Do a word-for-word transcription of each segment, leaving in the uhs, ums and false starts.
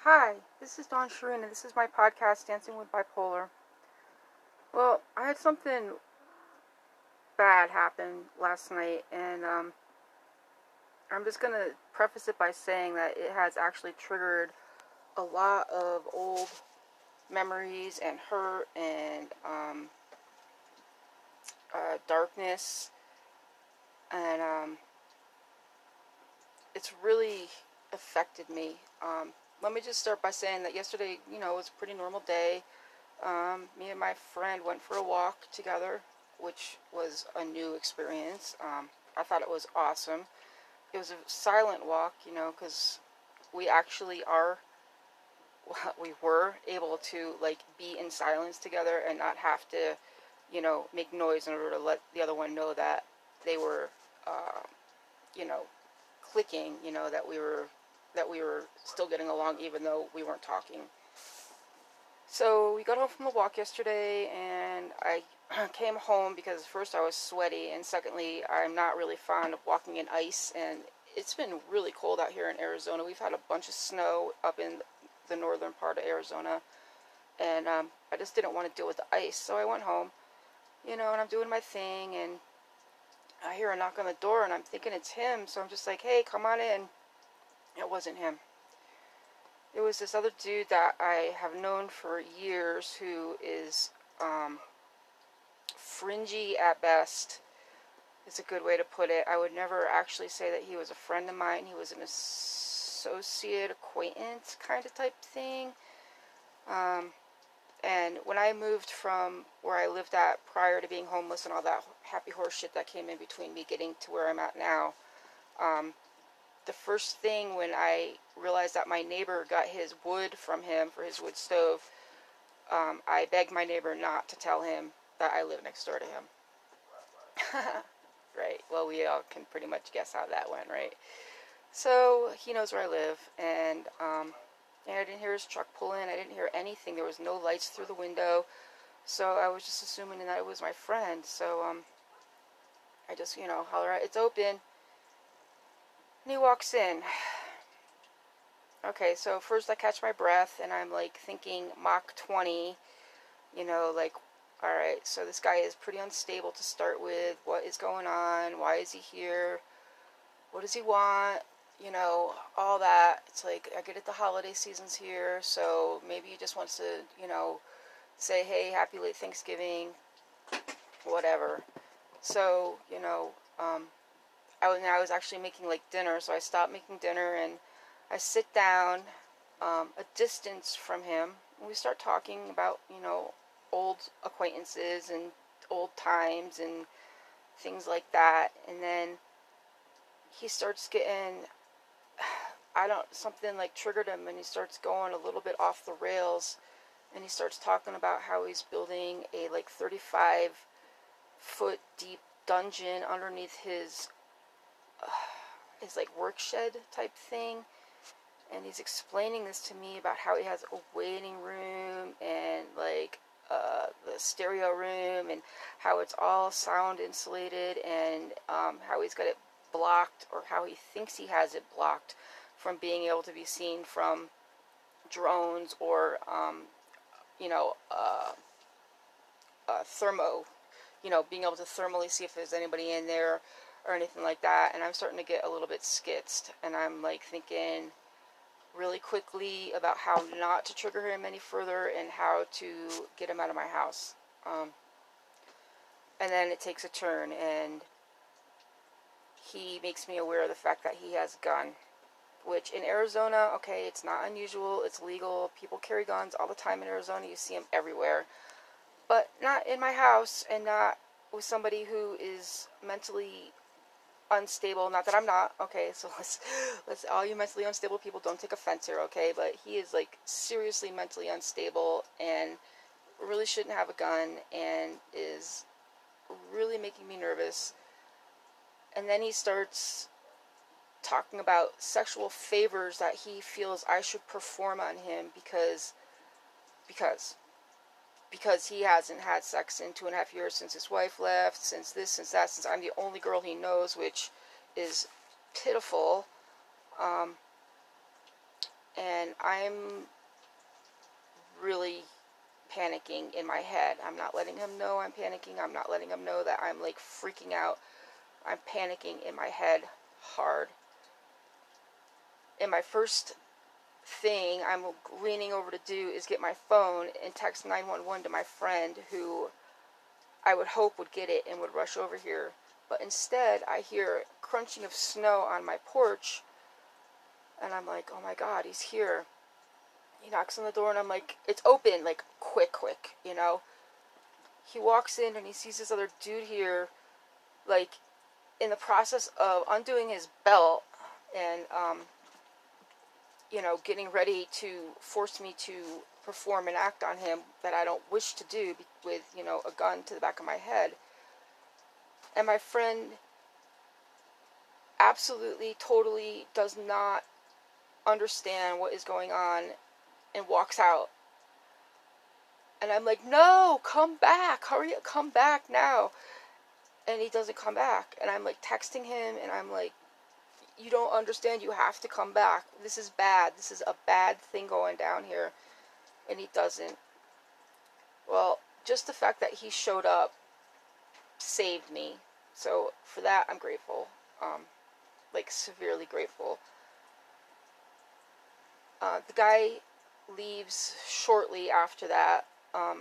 Hi, this is Dawn Shireen, and this is my podcast, Dancing with Bipolar. Well, I had something bad happen last night, and um, I'm just going to preface it by saying that it has actually triggered a lot of old memories and hurt and um, uh, darkness, and um, it's really affected me. Um, let me just start by saying that yesterday, you know, was a pretty normal day. Um, me and my friend went for a walk together, which was a new experience. Um, I thought it was awesome. It was a silent walk, you know, because we actually are, we were able to, like, be in silence together and not have to, you know, make noise in order to let the other one know that they were, uh, you know, clicking, you know, that we were, that we were still getting along even though we weren't talking. So we got home from the walk yesterday, and I came home because first I was sweaty, and secondly, I'm not really fond of walking in ice, and it's been really cold out here in Arizona. We've had a bunch of snow up in the northern part of Arizona, and um, I just didn't want to deal with the ice, so I went home, you know, and I'm doing my thing, and I hear a knock on the door, and I'm thinking it's him, so I'm just like, hey, come on in. It wasn't him. It was this other dude that I have known for years who is um, fringy at best. It's a good way to put it. I would never actually say that he was a friend of mine. He was an associate, acquaintance kind of type thing. Um, and when I moved from where I lived at prior to being homeless and all that happy horse shit that came in between me getting to where I'm at now, um, the first thing when I realized that my neighbor got his wood from him for his wood stove, um, I begged my neighbor not to tell him that I live next door to him. Right, well, we all can pretty much guess how that went, right? So, he knows where I live, and, um, and I didn't hear his truck pull in, I didn't hear anything, there was no lights through the window, so I was just assuming that it was my friend, so, um, I just, you know, holler out, it's open, and he walks in. Okay, so first I catch my breath, and I'm, like, thinking Mach twenty, you know, like, alright, so this guy is pretty unstable to start with, what is going on, why is he here, what does he want, you know, all that. It's like, I get it, the holiday season's here, so maybe he just wants to, you know, say, hey, happy late Thanksgiving, whatever. So, you know, um, I was, I was actually making, like, dinner, so I stopped making dinner, and I sit down um, a distance from him, and we start talking about, you know, old acquaintances and old times and things like that, and then he starts getting, I don't, something like triggered him, and he starts going a little bit off the rails, and he starts talking about how he's building a, like, thirty-five foot deep dungeon underneath his, uh, his, like, work shed type thing, and he's explaining this to me about how he has a waiting room, and, like, uh, the stereo room, and how it's all sound insulated, and um, how he's got it blocked, or how he thinks he has it blocked from being able to be seen from drones or, um, you know, uh, uh, thermo, you know, being able to thermally see if there's anybody in there or anything like that. And I'm starting to get a little bit skitzed, and I'm, like, thinking really quickly about how not to trigger him any further and how to get him out of my house. Um, and then it takes a turn, and he makes me aware of the fact that he has a gun, which in Arizona, okay, it's not unusual, it's legal, people carry guns all the time in Arizona, you see them everywhere, but not in my house, and not with somebody who is mentally unstable. Not that I'm not, okay, so let's, let's, all you mentally unstable people, don't take offense here, okay, but he is, like, seriously mentally unstable, and really shouldn't have a gun, and is really making me nervous. And then he starts talking about sexual favors that he feels I should perform on him because, because, because he hasn't had sex in two and a half years since his wife left, since this, since that, since I'm the only girl he knows, which is pitiful. Um, and I'm really panicking in my head. I'm not letting him know I'm panicking. I'm not letting him know that I'm like freaking out. I'm panicking in my head hard. And my first thing I'm leaning over to do is get my phone and text nine one one to my friend, who I would hope would get it and would rush over here. But instead, I hear crunching of snow on my porch, and I'm like, oh my god, he's here. He knocks on the door, and I'm like, it's open, like, quick, quick, you know? He walks in, and he sees this other dude here, like, in the process of undoing his belt, and, um, you know, getting ready to force me to perform an act on him that I don't wish to do with, you know, a gun to the back of my head. And my friend absolutely, totally does not understand what is going on and walks out. And I'm like, no, come back, hurry up, come back now. And he doesn't come back. And I'm like texting him, and I'm like, you don't understand, you have to come back. This is bad. This is a bad thing going down here. And he doesn't. Well, just the fact that he showed up saved me. So for that, I'm grateful. Um, like, severely grateful. Uh, the guy leaves shortly after that. Um,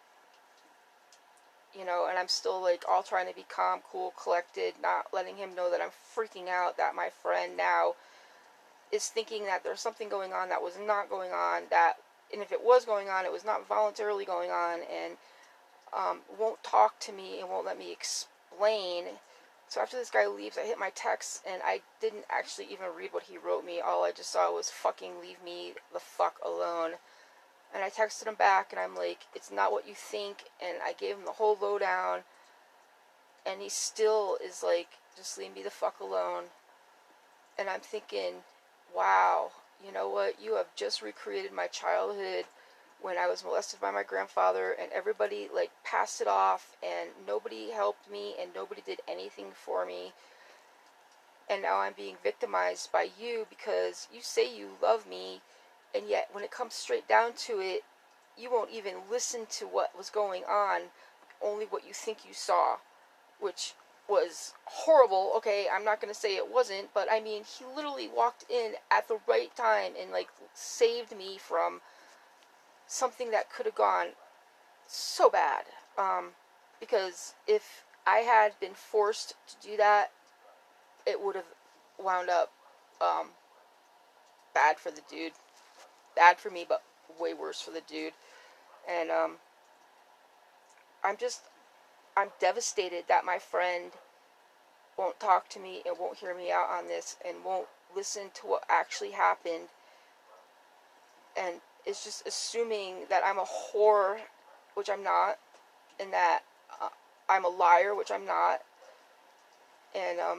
you know, and I'm still, like, all trying to be calm, cool, collected, not letting him know that I'm freaking out, that my friend now is thinking that there's something going on that was not going on, that, and if it was going on, it was not voluntarily going on, and um, won't talk to me and won't let me explain. So after this guy leaves, I hit my text, and I didn't actually even read what he wrote me. All I just saw was, fucking leave me the fuck alone. And I texted him back, and I'm like, it's not what you think, and I gave him the whole lowdown, and he still is like, just leave me the fuck alone. And I'm thinking, wow, you know what, you have just recreated my childhood when I was molested by my grandfather, and everybody, like, passed it off, and nobody helped me, and nobody did anything for me, and now I'm being victimized by you because you say you love me, and yet when it comes straight down to it, you won't even listen to what was going on, only what you think you saw, which was horrible. Okay, I'm not going to say it wasn't, but I mean, he literally walked in at the right time and, like, saved me from something that could have gone so bad. Um, because if I had been forced to do that, it would have wound up um, bad for the dude. Bad for me, but way worse for the dude. And um, I'm just, I'm devastated that my friend won't talk to me and won't hear me out on this and won't listen to what actually happened, and is just assuming that I'm a whore, which I'm not, and that uh, I'm a liar, which I'm not, and um,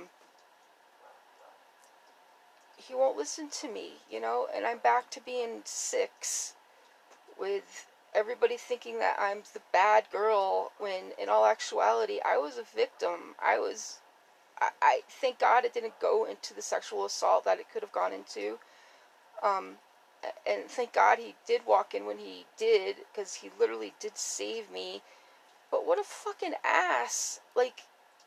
he won't listen to me, you know, and I'm back to being six, with everybody thinking that I'm the bad girl, when in all actuality, I was a victim. I was, I, I thank God it didn't go into the sexual assault that it could have gone into, um, and thank God he did walk in when he did, because he literally did save me. But what a fucking ass. Like,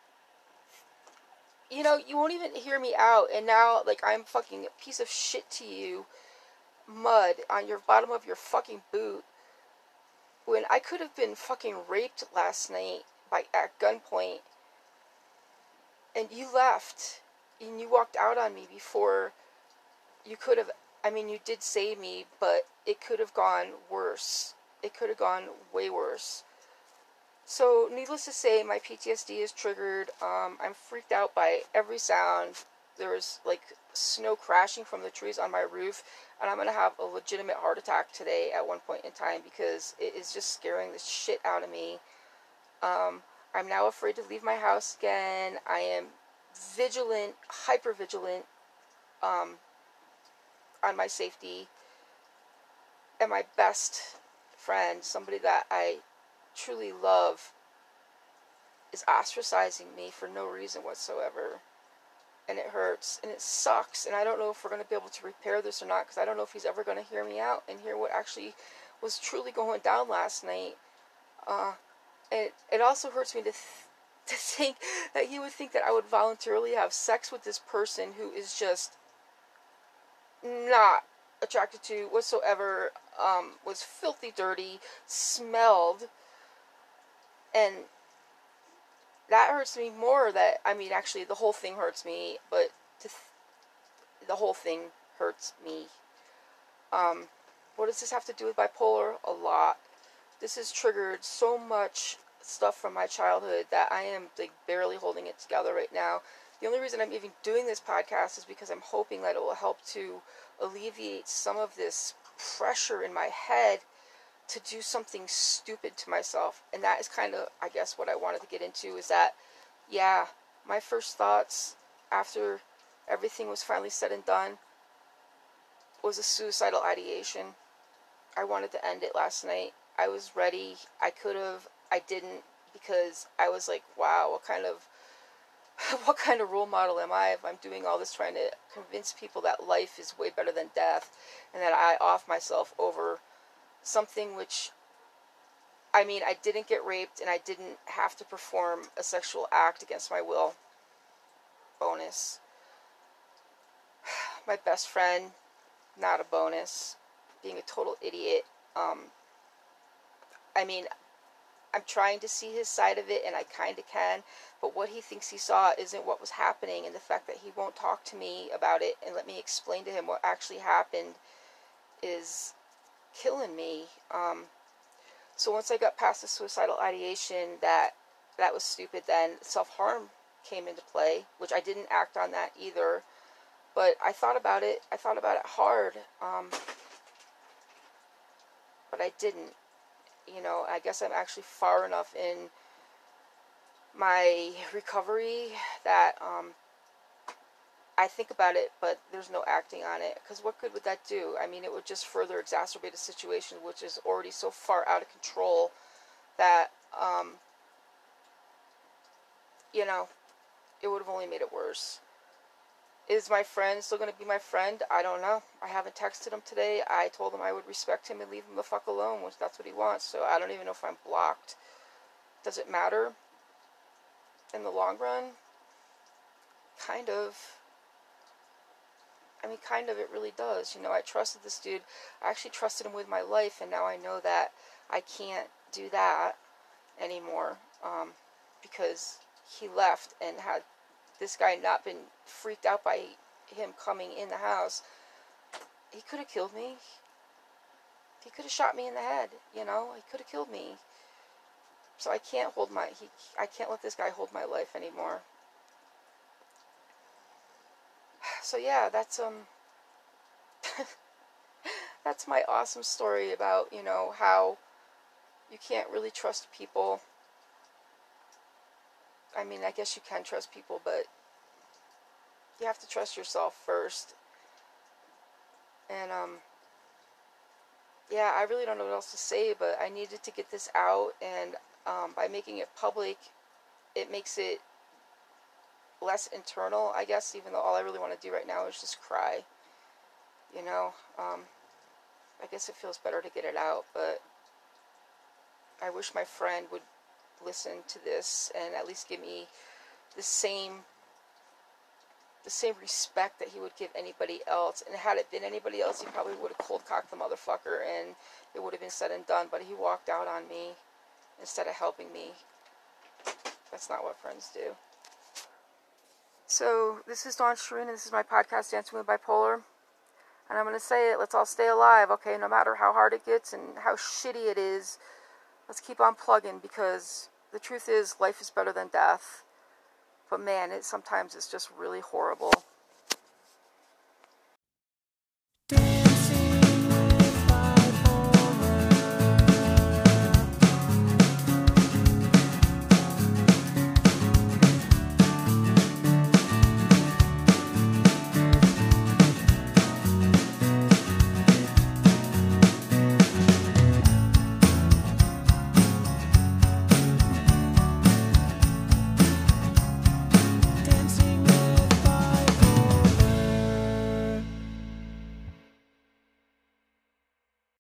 you know, you won't even hear me out, and now, like, I'm fucking a piece of shit to you, mud on your bottom of your fucking boot, when I could have been fucking raped last night by at gunpoint, and you left, and you walked out on me before you could have. I mean, you did save me, but it could have gone worse. It could have gone way worse. So, needless to say, my P T S D is triggered. Um, I'm freaked out by every sound. There was, like, snow crashing from the trees on my roof, and I'm going to have a legitimate heart attack today at one point in time, because it is just scaring the shit out of me. Um, I'm now afraid to leave my house again. I am vigilant, hyper vigilant, um, on my safety. And my best friend, somebody that I truly love, is ostracizing me for no reason whatsoever. and it hurts, and it sucks, and I don't know if we're going to be able to repair this or not, because I don't know if he's ever going to hear me out and hear what actually was truly going down last night. Uh, and it, it also hurts me to, th- to think that he would think that I would voluntarily have sex with this person who is just not attracted to whatsoever, um, was filthy dirty, smelled, and that hurts me more. That, I mean, actually, the whole thing hurts me, but to th- the whole thing hurts me. Um, what does this have to do with bipolar? A lot. This has triggered so much stuff from my childhood that I am, like, barely holding it together right now. The only reason I'm even doing this podcast is because I'm hoping that it will help to alleviate some of this pressure in my head to do something stupid to myself. And that is kind of, I guess, what I wanted to get into, is that, yeah, my first thoughts after everything was finally said and done was a suicidal ideation. I wanted to end it last night. I was ready. I could have. I didn't, because I was like, wow, what kind of what kind of role model am I if I'm doing all this trying to convince people that life is way better than death, and that I off myself over something which, I mean, I didn't get raped, and I didn't have to perform a sexual act against my will. Bonus. My best friend, not a bonus. Being a total idiot. Um, I mean, I'm trying to see his side of it, and I kind of can, but what he thinks he saw isn't what was happening, and the fact that he won't talk to me about it and let me explain to him what actually happened is killing me. Um, so once I got past the suicidal ideation, that that was stupid, then self-harm came into play, which I didn't act on that either, but I thought about it, I thought about it hard, um, but I didn't. You know, I guess I'm actually far enough in my recovery that um, I think about it, but there's no acting on it. Because what good would that do? I mean, it would just further exacerbate a situation which is already so far out of control that, um, you know, it would have only made it worse. Is my friend still going to be my friend? I don't know. I haven't texted him today. I told him I would respect him and leave him the fuck alone, which that's what he wants. So I don't even know if I'm blocked. Does it matter in the long run? Kind of. I mean, kind of, it really does. You know, I trusted this dude. I actually trusted him with my life, and now I know that I can't do that anymore, um, because he left, and had this guy not been freaked out by him coming in the house, he could have killed me. He could have shot me in the head, you know? He could have killed me. So I can't hold my, he, I can't let this guy hold my life anymore. So yeah, that's, um, that's my awesome story about, you know, how you can't really trust people. I mean, I guess you can trust people, but you have to trust yourself first. And, um, yeah, I really don't know what else to say, but I needed to get this out, and, um, by making it public, it makes it less internal, I guess, even though all I really want to do right now is just cry. You know, um, I guess it feels better to get it out, but I wish my friend would listen to this and at least give me the same the same respect that he would give anybody else. And had it been anybody else, he probably would have cold cocked the motherfucker and it would have been said and done, but he walked out on me instead of helping me. That's not what friends do. So, this is Dawn Shireen, and this is my podcast, Dancing with Bipolar. And I'm going to say it, let's all stay alive, okay? No matter how hard it gets and how shitty it is, let's keep on plugging, because the truth is, life is better than death. But man, it sometimes it's just really horrible.